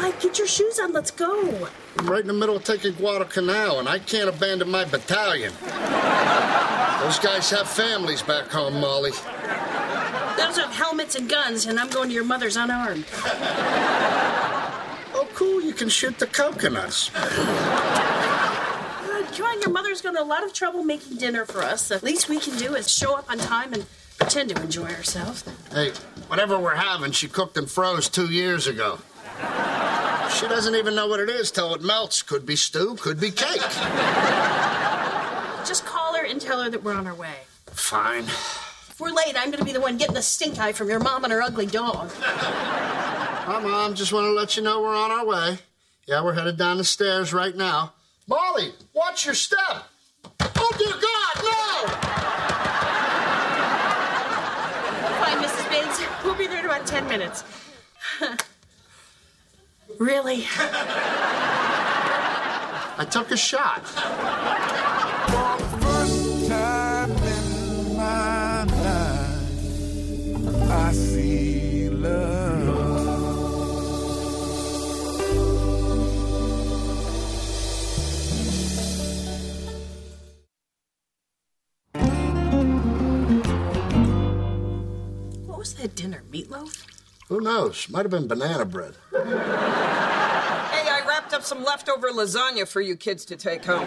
Mike, get your shoes on. Let's go. I'm right in the middle of taking Guadalcanal, and I can't abandon my battalion. Those guys have families back home, Molly. Those have helmets and guns, and I'm going to your mother's unarmed. Oh, cool. You can shoot the coconuts. Come on, your mother's going to a lot of trouble making dinner for us. The least we can do is show up on time and pretend to enjoy ourselves. Hey, whatever we're having, she cooked and froze 2 years ago. She doesn't even know what it is till it melts. Could be stew, could be cake. Just call her and tell her that we're on our way. Fine. If we're late, I'm going to be the one getting the stink eye from your mom and her ugly dog. Hi, Mom. Just want to let you know we're on our way. Yeah, we're headed down the stairs right now. Molly, watch your step. Oh, dear God, no! Fine, Mrs. Bates. We'll be there in about 10 minutes. Really? I took a shot. For the first time in my life, I see love. What was that dinner? Meatloaf? Who knows? Might have been banana bread. Hey, I wrapped up some leftover lasagna for you kids to take home.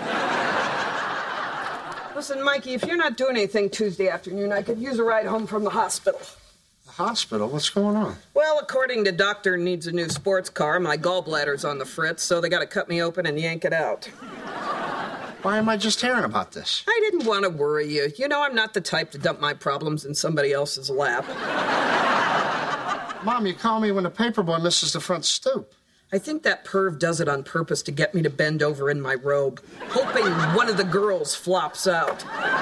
Listen, Mikey, if you're not doing anything Tuesday afternoon, I could use a ride home from the hospital. The hospital? What's going on? Well, according to doctor needs a new sports car, my gallbladder's on the fritz, so they got to cut me open and yank it out. Why am I just hearing about this? I didn't want to worry you. You know, I'm not the type to dump my problems in somebody else's lap. Mom, you call me when the paperboy misses the front stoop. I think that perv does it on purpose to get me to bend over in my robe, hoping one of the girls flops out.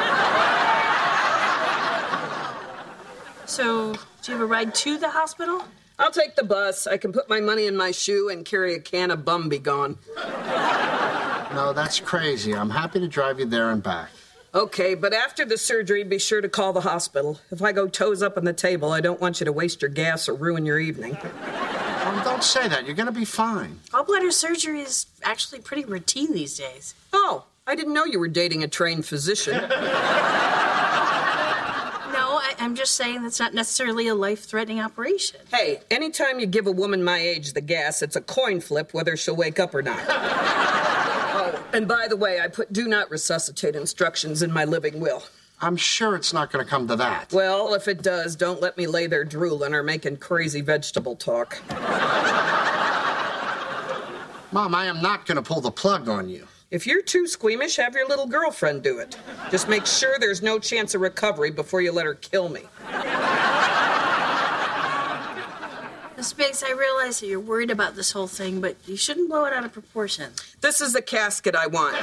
So, do you have a ride to the hospital? I'll take the bus. I can put my money in my shoe and carry a can of Bum Be Gone. No, that's crazy. I'm happy to drive you there and back. Okay, but after the surgery, be sure to call the hospital. If I go toes up on the table, I don't want you to waste your gas or ruin your evening. Mom, don't say that. You're going to be fine. Gallbladder surgery is actually pretty routine these days. Oh, I didn't know you were dating a trained physician. No, I'm just saying that's not necessarily a life-threatening operation. Hey, anytime you give a woman my age the gas, it's a coin flip whether she'll wake up or not. Oh, and by the way, I put do not resuscitate instructions in my living will. I'm sure it's not going to come to that. Well, if it does, don't let me lay there drooling or making crazy vegetable talk. Mom, I am not going to pull the plug on you. If you're too squeamish, have your little girlfriend do it. Just make sure there's no chance of recovery before you let her kill me. Miss Biggs, I realize that you're worried about this whole thing, but you shouldn't blow it out of proportion. This is the casket I want.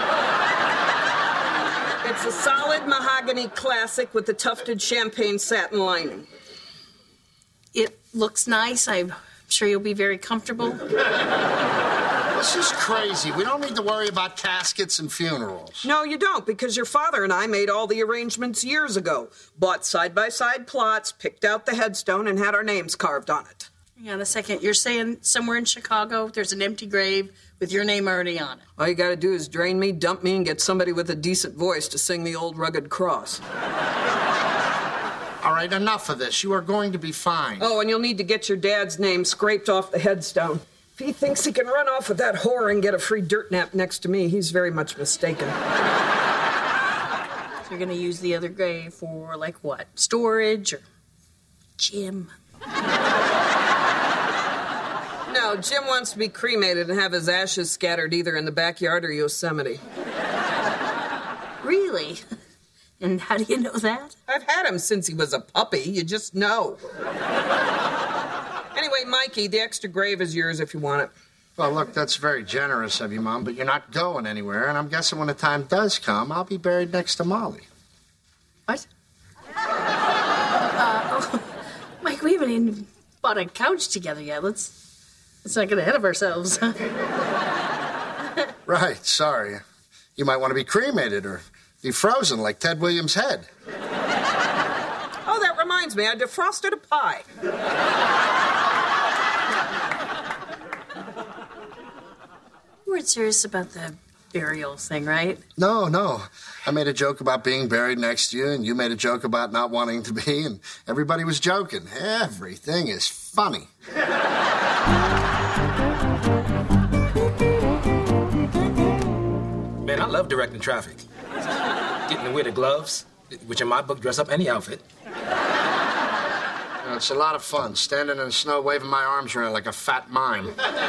It's a solid mahogany classic with the tufted champagne satin lining. It looks nice. I'm sure you'll be very comfortable. This is crazy. We don't need to worry about caskets and funerals. No, you don't, because your father and I made all the arrangements years ago. Bought side-by-side plots, picked out the headstone, and had our names carved on it. Hang on a second. You're saying somewhere in Chicago there's an empty grave with your name already on it? All you gotta do is drain me, dump me, and get somebody with a decent voice to sing the old rugged cross. All right, enough of this. You are going to be fine. Oh, and you'll need to get your dad's name scraped off the headstone. If he thinks he can run off with that whore and get a free dirt nap next to me, he's very much mistaken. So you're going to use the other grave for, like, what? Storage or Jim? No, Jim wants to be cremated and have his ashes scattered either in the backyard or Yosemite. Really? And how do you know that? I've had him since he was a puppy. You just know. Anyway, Mikey, the extra grave is yours if you want it. Well, look, that's very generous of you, Mom, but you're not going anywhere, and I'm guessing when the time does come, I'll be buried next to Molly. What? Mike, we haven't even bought a couch together yet. Let's not get ahead of ourselves. Right, sorry. You might want to be cremated or be frozen like Ted Williams' head. Oh, that reminds me, I defrosted a pie. weren't serious about the burial thing, right? No. I made a joke about being buried next to you, and you made a joke about not wanting to be, and everybody was joking. Everything is funny. Man, I love directing traffic. Getting to wear the gloves, which in my book dress up any outfit. It's a lot of fun, standing in the snow waving my arms around like a fat mime.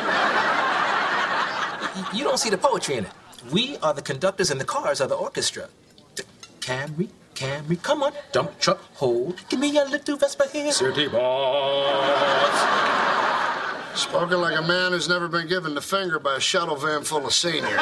You don't see the poetry in it. We are the conductors and the cars are the orchestra. Camry, come on, dump truck, hold. Give me a little Vespa here. City boss. Spoken like a man who's never been given the finger by a shuttle van full of seniors.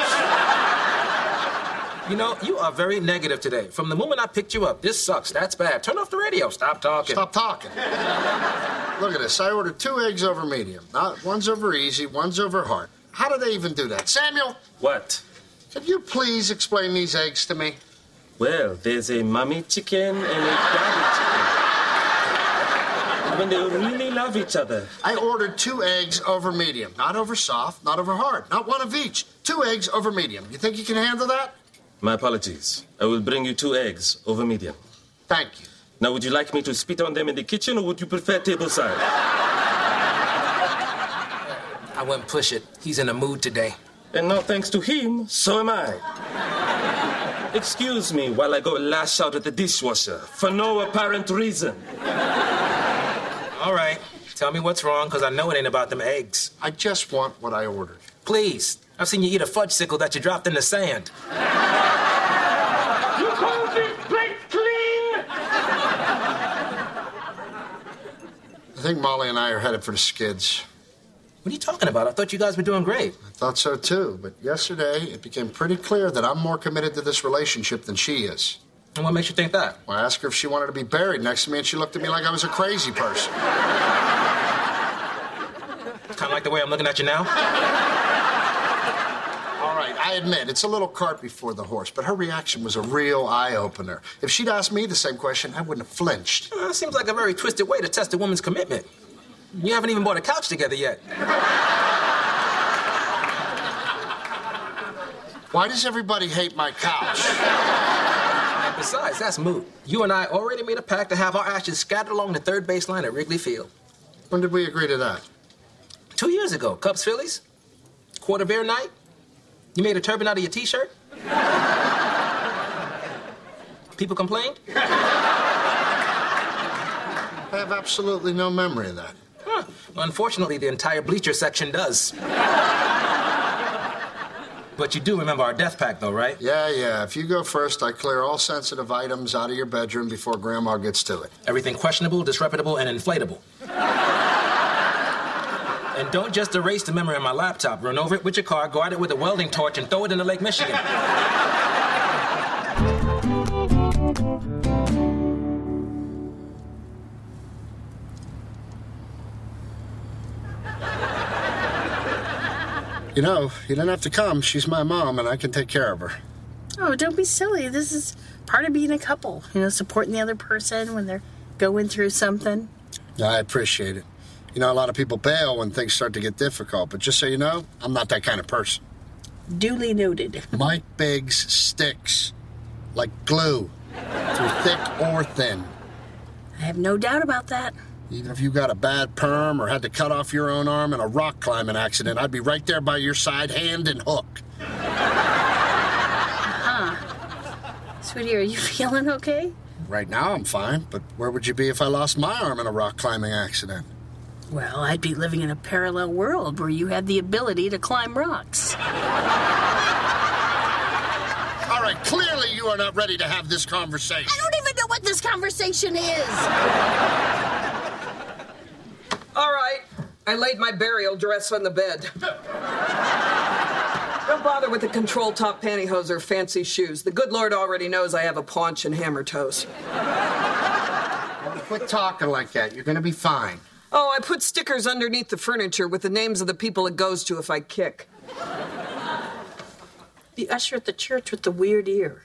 You know, you are very negative today. From the moment I picked you up, this sucks, that's bad. Turn off the radio, stop talking. Stop talking. Look at this. I ordered 2 eggs over medium. One's over easy, one's over hard. How do they even do that? Samuel? What? Could you please explain these eggs to me? Well, there's a mommy chicken and a daddy chicken. When they really love each other. I ordered 2 eggs over medium. Not over soft, not over hard. Not one of each. 2 eggs over medium. You think you can handle that? My apologies. I will bring you 2 eggs over medium. Thank you. Now, would you like me to spit on them in the kitchen, or would you prefer tableside? I wouldn't push it. He's in a mood today. And now, thanks to him, so am I. Excuse me while I go lash out at the dishwasher for no apparent reason. All right. Tell me what's wrong, because I know it ain't about them eggs. I just want what I ordered. Please. I've seen you eat a fudge sickle that you dropped in the sand. You call this plate clean? I think Molly and I are headed for the skids. What are you talking about? I thought you guys were doing great. I thought so too, but yesterday it became pretty clear that I'm more committed to this relationship than she is. And what makes you think that? Well, I asked her if she wanted to be buried next to me, and she looked at me like I was a crazy person. Kind of like the way I'm looking at you now? All right, I admit, it's a little cart before the horse, but her reaction was a real eye-opener. If she'd asked me the same question, I wouldn't have flinched. Seems like a very twisted way to test a woman's commitment. You haven't even bought a couch together yet. Why does everybody hate my couch? And besides, that's moot. You and I already made a pact to have our ashes scattered along the third baseline at Wrigley Field. When did we agree to that? 2 years ago, Cubs Phillies, quarter beer night. You made a turban out of your T-shirt. People complained. I have absolutely no memory of that. Huh. Unfortunately, the entire bleacher section does. But you do remember our death pact, though, right? Yeah. If you go first, I clear all sensitive items out of your bedroom before Grandma gets to it. Everything questionable, disreputable, and inflatable. And don't just erase the memory of my laptop. Run over it with your car, go at it with a welding torch, and throw it into Lake Michigan. You know, you don't have to come. She's my mom, and I can take care of her. Oh, don't be silly. This is part of being a couple. You know, supporting the other person when they're going through something. I appreciate it. You know, a lot of people bail when things start to get difficult, but just so you know, I'm not that kind of person. Duly noted. Mike Biggs sticks like glue, through thick or thin. I have no doubt about that. Even if you got a bad perm or had to cut off your own arm in a rock climbing accident, I'd be right there by your side, hand and hook. Sweetie, are you feeling okay? Right now I'm fine, but where would you be if I lost my arm in a rock climbing accident? Well, I'd be living in a parallel world where you had the ability to climb rocks. All right, clearly you are not ready to have this conversation. I don't even know what this conversation is. All right. I laid my burial dress on the bed. Don't bother with the control top pantyhose or fancy shoes. The good Lord already knows I have a paunch and hammer toes. Quit talking like that. You're going to be fine. Oh, I put stickers underneath the furniture with the names of the people it goes to if I kick. The usher at the church with the weird ear.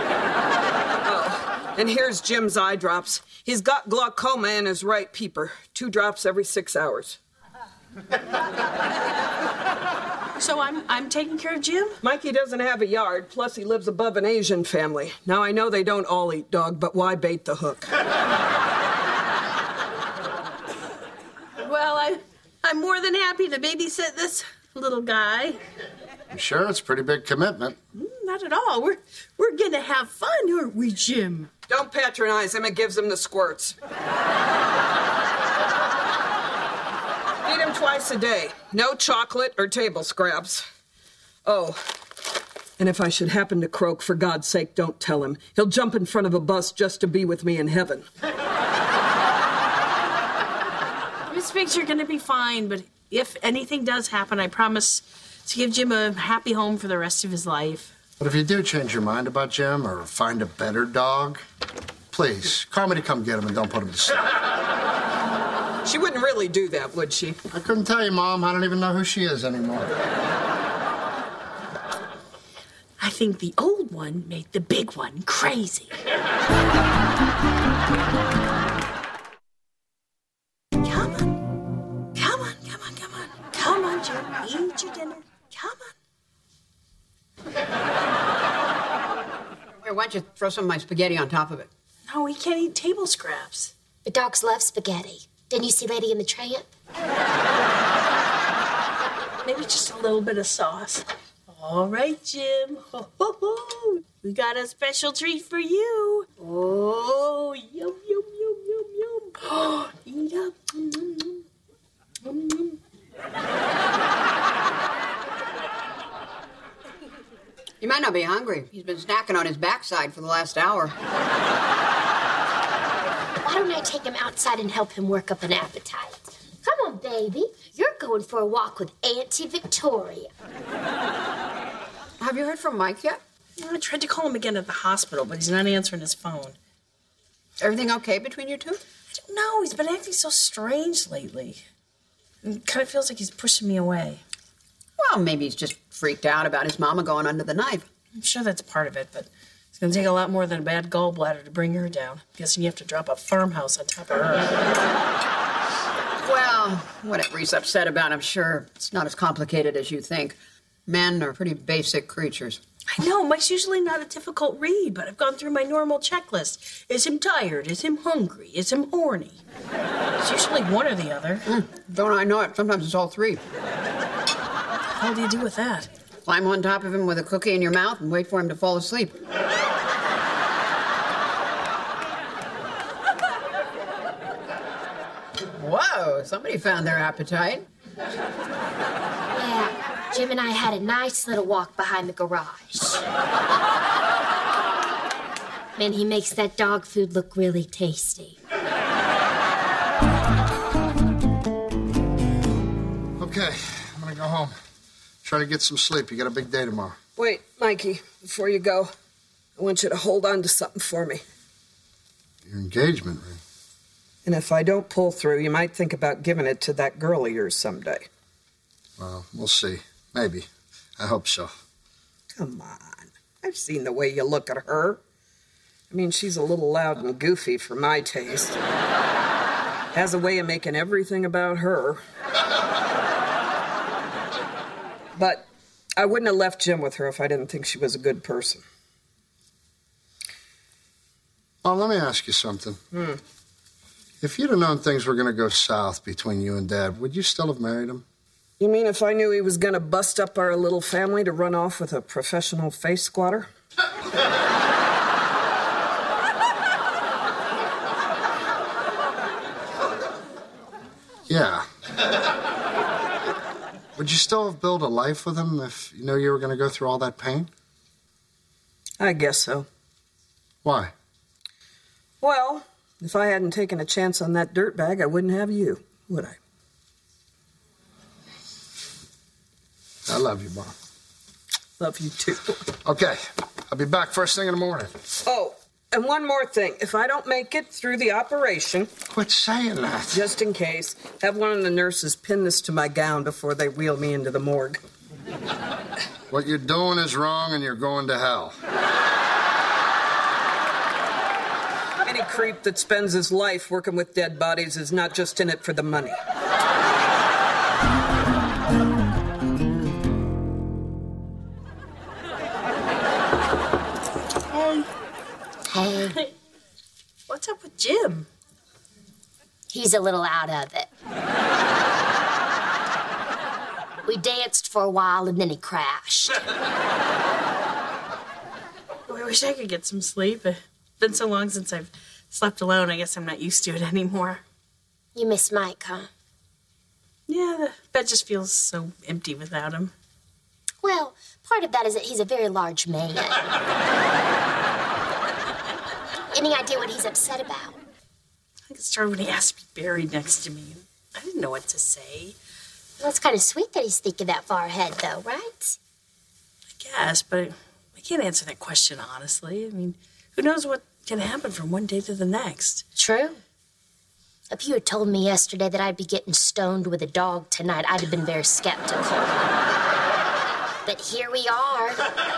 Oh, and here's Jim's eye drops. He's got glaucoma in his right peeper. 2 drops every 6 hours. So I'm taking care of Jim? Mikey doesn't have a yard, plus he lives above an Asian family. Now, I know they don't all eat dog, but why bait the hook? Well, I'm more than happy to babysit this little guy. You sure? It's a pretty big commitment. Not at all. We're gonna have fun, aren't we, Jim? Don't patronize him. It gives him the squirts. Feed him twice a day. No chocolate or table scraps. Oh, and if I should happen to croak, for God's sake, don't tell him. He'll jump in front of a bus just to be with me in heaven. Miss Biggs, you're gonna be fine, but if anything does happen, I promise to give Jim a happy home for the rest of his life. But if you do change your mind about Jim or find a better dog, please, call me to come get him and don't put him to sleep. She wouldn't really do that, would she? I couldn't tell you, Mom. I don't even know who she is anymore. I think the old one made the big one crazy. Come on. Come on, come on, come on. Come on, Jim. Eat your dinner. Come on. Here, why don't you throw some of my spaghetti on top of it? No, he can't eat table scraps. The dogs love spaghetti. Didn't you see Lady and the Tramp? Maybe just a little bit of sauce. All right, Jim. Ho, ho, ho. We got a special treat for you. Oh, yum, yum, yum, yum, yum. Oh, yum. He might not be hungry. He's been snacking on his backside for the last hour. Why don't I take him outside and help him work up an appetite? Come on, baby. You're going for a walk with Auntie Victoria. Have you heard from Mike yet? I tried to call him again at the hospital, but he's not answering his phone. Everything okay between you two? I don't know. He's been acting so strange lately. It kind of feels like he's pushing me away. Well, maybe he's just freaked out about his mama going under the knife. I'm sure that's part of it, but it's going to take a lot more than a bad gallbladder to bring her down. Guessing you have to drop a farmhouse on top of her. Well, whatever he's upset about, I'm sure it's not as complicated as you think. Men are pretty basic creatures. I know, Mike's usually not a difficult read, but I've gone through my normal checklist. Is him tired? Is him hungry? Is him horny? It's usually one or the other. Don't I know it? Sometimes it's all three. How do you do with that? Climb on top of him with a cookie in your mouth and wait for him to fall asleep. Whoa, somebody found their appetite. Yeah, Jim and I had a nice little walk behind the garage. Man, he makes that dog food look really tasty. Okay, I'm gonna go home. Try to get some sleep. You got a big day tomorrow. Wait, Mikey, before you go, I want you to hold on to something for me. Your engagement ring. And if I don't pull through, you might think about giving it to that girl of yours someday. Well, we'll see. Maybe. I hope so. Come on. I've seen the way you look at her. I mean, she's a little loud and goofy for my taste. Has a way of making everything about her. But I wouldn't have left Jim with her if I didn't think she was a good person. Oh, let me ask you something. If you'd have known things were going to go south between you and Dad, would you still have married him? You mean if I knew he was going to bust up our little family to run off with a professional face squatter? Yeah. Would you still have built a life with him if you knew you were going to go through all that pain? I guess so. Why? Well, if I hadn't taken a chance on that dirtbag, I wouldn't have you, would I? I love you, Mom. Love you too. Okay, I'll be back first thing in the morning. Oh, and one more thing. If I don't make it through the operation, Quit saying that. just in case, have one of the nurses pin this to my gown before they wheel me into the morgue. What you're doing is wrong and you're going to hell. Any creep that spends his life working with dead bodies is not just in it for the money. What's up with Jim? He's a little out of it. We danced for a while and then he crashed. I wish I could get some sleep. It's been so long since I've slept alone, I guess I'm not used to it anymore. You miss Mike, huh? Yeah, the bed just feels so empty without him. Well, part of that is that he's a very large man. Any idea what he's upset about? I think it started when he asked to be buried next to me. I didn't know what to say. Well, it's kind of sweet that he's thinking that far ahead, though, right? I guess, but I can't answer that question honestly. I mean, who knows what can happen from one day to the next? True. If you had told me yesterday that I'd be getting stoned with a dog tonight, I'd have been very skeptical. But here we are.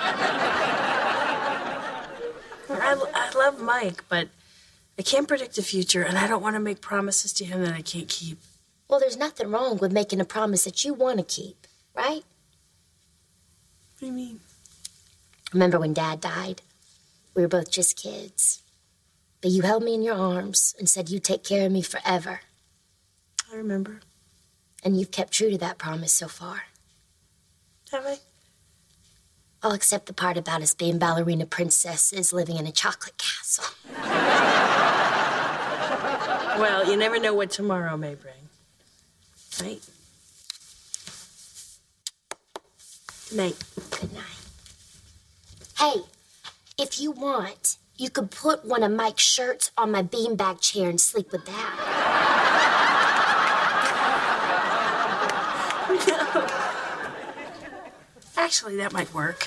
I love Mike, but I can't predict the future, and I don't want to make promises to him that I can't keep. Well, there's nothing wrong with making a promise that you want to keep, right? What do you mean? Remember when Dad died? We were both just kids. But you held me in your arms and said you'd take care of me forever. I remember. And you've kept true to that promise so far. Have I? I'll accept the part about us being ballerina princesses living in a chocolate castle. Well, you never know what tomorrow may bring. Right? Good night. Good night. Hey, if you want, you could put one of Mike's shirts on my beanbag chair and sleep with that. No. Actually, that might work.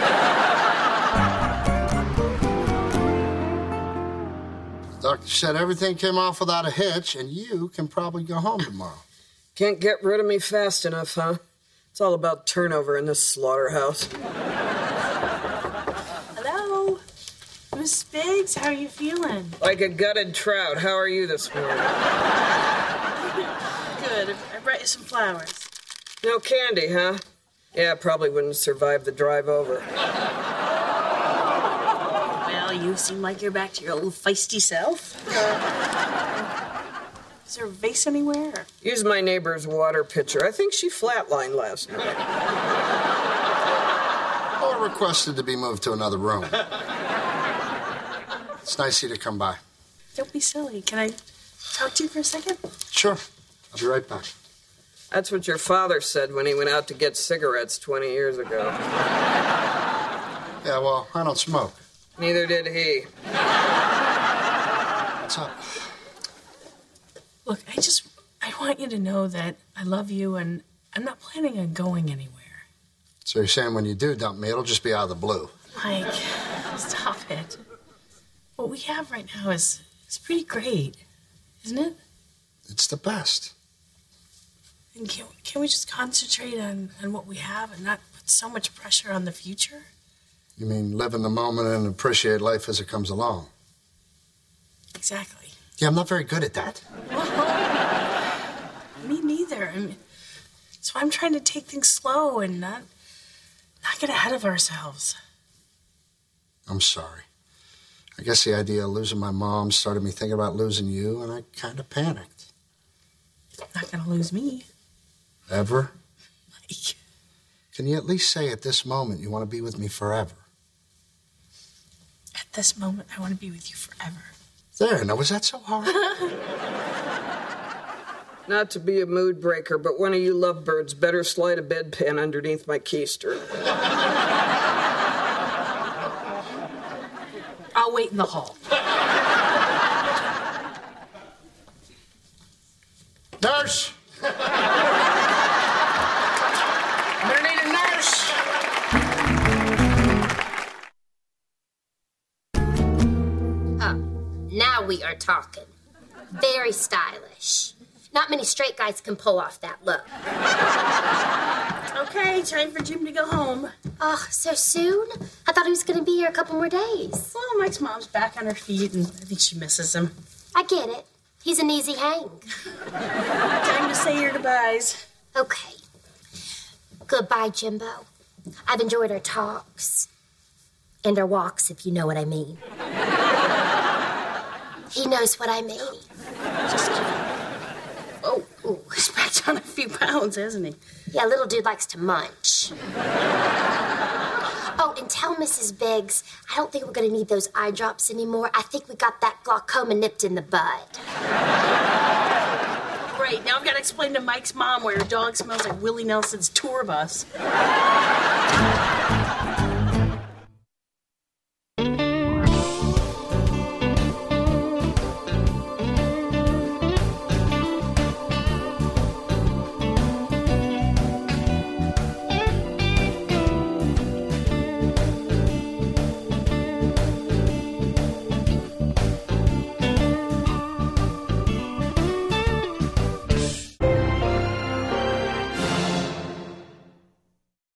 Doctor said everything came off without a hitch, and you can probably go home tomorrow. Can't get rid of me fast enough, huh? It's all about turnover in this slaughterhouse. Hello? Miss Biggs, how are you feeling? Like a gutted trout. How are you this morning? Good. I brought you some flowers. No candy, huh? Yeah, probably wouldn't survive the drive over. Well, you seem like you're back to your old feisty self. Is there a vase anywhere? Use my neighbor's water pitcher. I think she flatlined last night. Or requested to be moved to another room. It's nice of you to come by. Don't be silly. Can I talk to you for a second? Sure. I'll be right back. That's what your father said when he went out to get cigarettes 20 years ago. Yeah, well, I don't smoke. Neither did he. What's up? Look, I want you to know that I love you and I'm not planning on going anywhere. So you're saying when you do dump me, it'll just be out of the blue? Mike, stop it. What we have right now is pretty great, isn't it? It's the best. And can we just concentrate on what we have and not put so much pressure on the future? You mean live in the moment and appreciate life as it comes along? Exactly. Yeah, I'm not very good at that. Me neither. I mean, so I'm trying to take things slow and not get ahead of ourselves. I'm sorry. I guess the idea of losing my mom started me thinking about losing you, and I kind of panicked. Not gonna lose me. Ever? Mike. Can you at least say at this moment you want to be with me forever? At this moment, I want to be with you forever. There, now was that so hard? Not to be a mood breaker, but one of you lovebirds better slide a bedpan underneath my keister. I'll wait in the hall. Nurse! I'm gonna need a nurse! Now we are talking. Very stylish. Not many straight guys can pull off that look. Okay, time for Jim to go home. Oh, so soon? I thought he was going to be here a couple more days. Well, Mike's mom's back on her feet, and I think she misses him. I get it. He's an easy hang. Time to say your goodbyes. Okay. Goodbye, Jimbo. I've enjoyed our talks. And our walks, if you know what I mean. He knows what I mean. Just kidding. Oh, he's packed on a few pounds, hasn't he? Yeah, little dude likes to munch. Oh, and tell Mrs. Biggs, I don't think we're going to need those eye drops anymore. I think we got that glaucoma nipped in the bud. Great, now I've got to explain to Mike's mom why her dog smells like Willie Nelson's tour bus.